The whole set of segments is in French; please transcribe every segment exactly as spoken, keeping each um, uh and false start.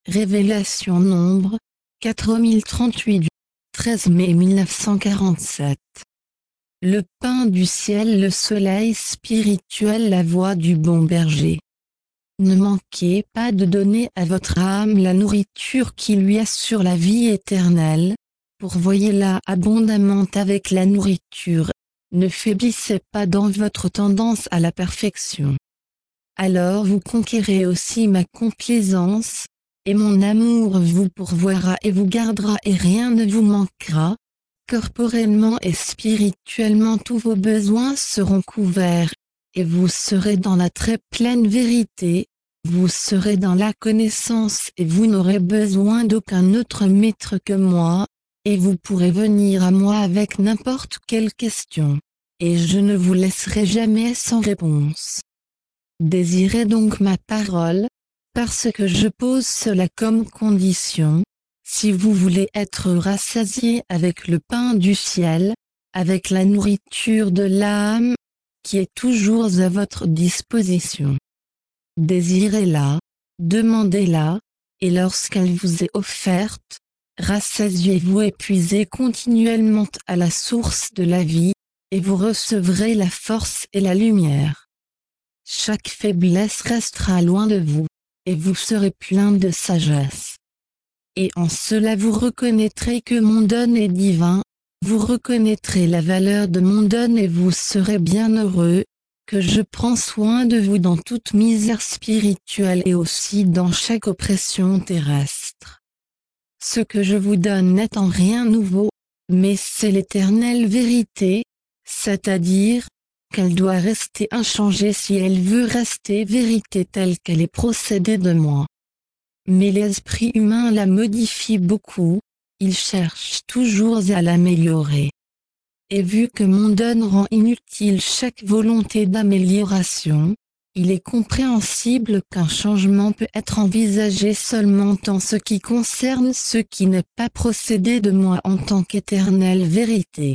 Révélation Nombre, quatre mille trente-huit du treize mai mille neuf cent quarante-sept. Le pain du ciel, le soleil spirituel, la voix du bon berger. Ne manquez pas de donner à votre âme la nourriture qui lui assure la vie éternelle. Pourvoyez-la abondamment avec la nourriture. Ne faiblissez pas dans votre tendance à la perfection. Alors vous conquérez aussi ma complaisance, et mon amour vous pourvoira et vous gardera et rien ne vous manquera. Corporellement et spirituellement tous vos besoins seront couverts, et vous serez dans la très pleine vérité, vous serez dans la connaissance et vous n'aurez besoin d'aucun autre maître que moi, et vous pourrez venir à moi avec n'importe quelle question, et je ne vous laisserai jamais sans réponse. Désirez donc ma parole, parce que je pose cela comme condition. Si vous voulez être rassasié avec le pain du ciel, avec la nourriture de l'âme, qui est toujours à votre disposition. Désirez-la, demandez-la, et lorsqu'elle vous est offerte, rassasiez-vous et puisez continuellement à la source de la vie, et vous recevrez la force et la lumière. Chaque faiblesse restera loin de vous, et vous serez plein de sagesse. Et en cela vous reconnaîtrez que mon don est divin, vous reconnaîtrez la valeur de mon don et vous serez bien heureux, que je prends soin de vous dans toute misère spirituelle et aussi dans chaque oppression terrestre. Ce que je vous donne n'est en rien nouveau, mais c'est l'éternelle vérité, c'est-à-dire qu'elle doit rester inchangée si elle veut rester vérité telle qu'elle est procédée de moi. Mais l'esprit humain la modifie beaucoup, il cherche toujours à l'améliorer. Et vu que mon don rend inutile chaque volonté d'amélioration, il est compréhensible qu'un changement peut être envisagé seulement en ce qui concerne ce qui n'est pas procédé de moi en tant qu'éternelle vérité.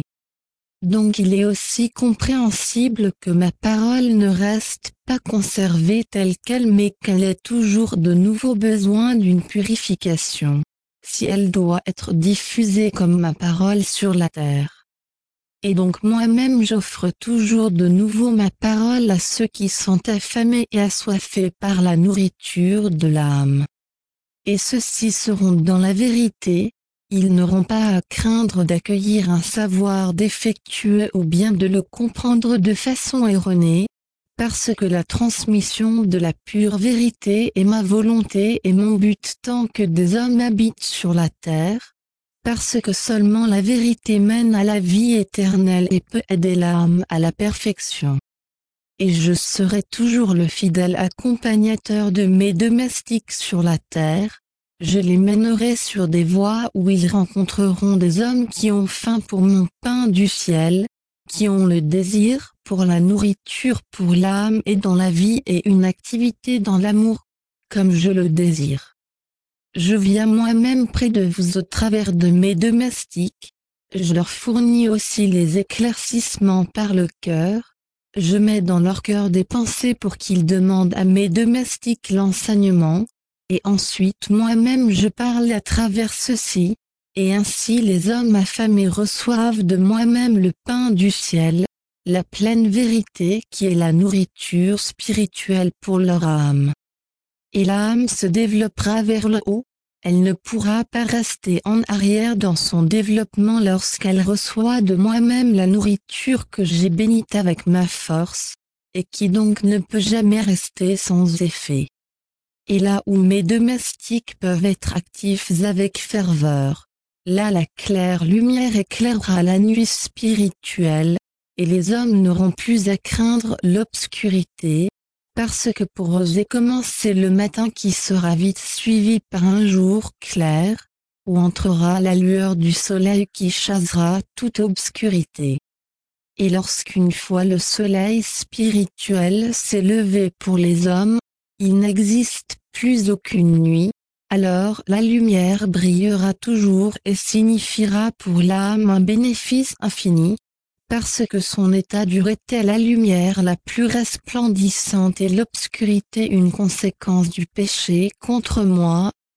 Donc il est aussi compréhensible que ma parole ne reste pas conservée telle qu'elle mais qu'elle ait toujours de nouveaux besoins d'une purification, si elle doit être diffusée comme ma parole sur la terre. Et donc moi-même j'offre toujours de nouveau ma parole à ceux qui sont affamés et assoiffés par la nourriture de l'âme. Et ceux-ci seront dans la vérité. Ils n'auront pas à craindre d'accueillir un savoir défectueux ou bien de le comprendre de façon erronée, parce que la transmission de la pure vérité est ma volonté et mon but tant que des hommes habitent sur la terre, parce que seulement la vérité mène à la vie éternelle et peut aider l'âme à la perfection. Et je serai toujours le fidèle accompagnateur de mes domestiques sur la terre. Je les mènerai sur des voies où ils rencontreront des hommes qui ont faim pour mon pain du ciel, qui ont le désir pour la nourriture pour l'âme et dans la vie et une activité dans l'amour, comme je le désire. Je viens moi-même près de vous au travers de mes domestiques, je leur fournis aussi les éclaircissements par le cœur, je mets dans leur cœur des pensées pour qu'ils demandent à mes domestiques l'enseignement, et ensuite moi-même je parle à travers ceci, et ainsi les hommes affamés reçoivent de moi-même le pain du ciel, la pleine vérité qui est la nourriture spirituelle pour leur âme. Et l'âme se développera vers le haut, elle ne pourra pas rester en arrière dans son développement lorsqu'elle reçoit de moi-même la nourriture que j'ai bénite avec ma force, et qui donc ne peut jamais rester sans effet. Et là où mes domestiques peuvent être actifs avec ferveur, là la claire lumière éclairera la nuit spirituelle, et les hommes n'auront plus à craindre l'obscurité, parce que pour oser commencer le matin qui sera vite suivi par un jour clair, où entrera la lueur du soleil qui chassera toute obscurité. Et lorsqu'une fois le soleil spirituel s'est levé pour les hommes, il n'existe plus aucune nuit, alors la lumière brillera toujours et signifiera pour l'âme un bénéfice infini, parce que son état durait-elle la lumière la plus resplendissante et l'obscurité une conséquence du péché contre moi,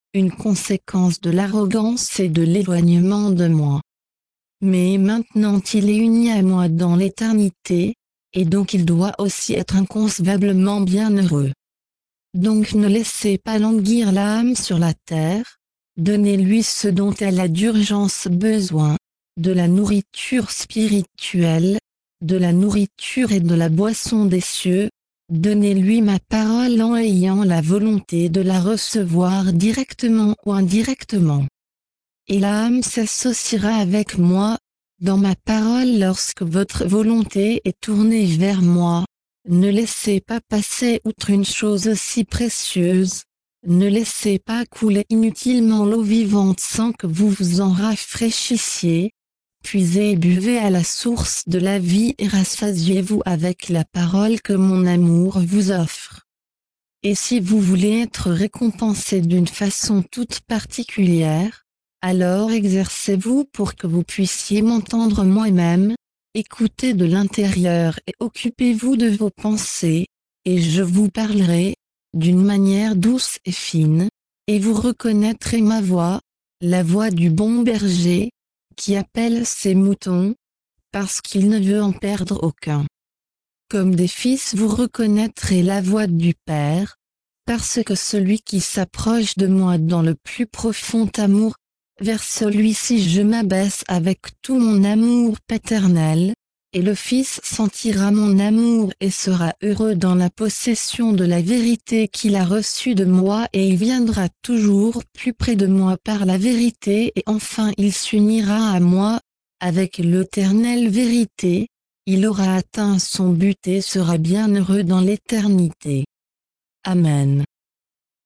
une conséquence de l'arrogance et de l'éloignement de moi. Mais maintenant il est uni à moi dans l'éternité, et donc il doit aussi être inconcevablement bienheureux. Donc ne laissez pas languir l'âme sur la terre, donnez-lui ce dont elle a d'urgence besoin, de la nourriture spirituelle, de la nourriture et de la boisson des cieux, donnez-lui ma parole en ayant la volonté de la recevoir directement ou indirectement. Et l'âme s'associera avec moi, dans ma parole lorsque votre volonté est tournée vers moi. Ne laissez pas passer outre une chose si précieuse, ne laissez pas couler inutilement l'eau vivante sans que vous vous en rafraîchissiez. Puisez et buvez à la source de la vie et rassasiez-vous avec la parole que mon amour vous offre. Et si vous voulez être récompensé d'une façon toute particulière, alors exercez-vous pour que vous puissiez m'entendre moi-même, écoutez de l'intérieur et occupez-vous de vos pensées, et je vous parlerai, d'une manière douce et fine, et vous reconnaîtrez ma voix, la voix du bon berger, qui appelle ses moutons, parce qu'il ne veut en perdre aucun. Comme des fils vous reconnaîtrez la voix du Père, parce que celui qui s'approche de moi dans le plus profond amour, vers celui-ci je m'abaisse avec tout mon amour paternel, et le Fils sentira mon amour et sera heureux dans la possession de la vérité qu'il a reçue de moi et il viendra toujours plus près de moi par la vérité et enfin il s'unira à moi, avec l'éternelle vérité, il aura atteint son but et sera bien heureux dans l'éternité. Amen.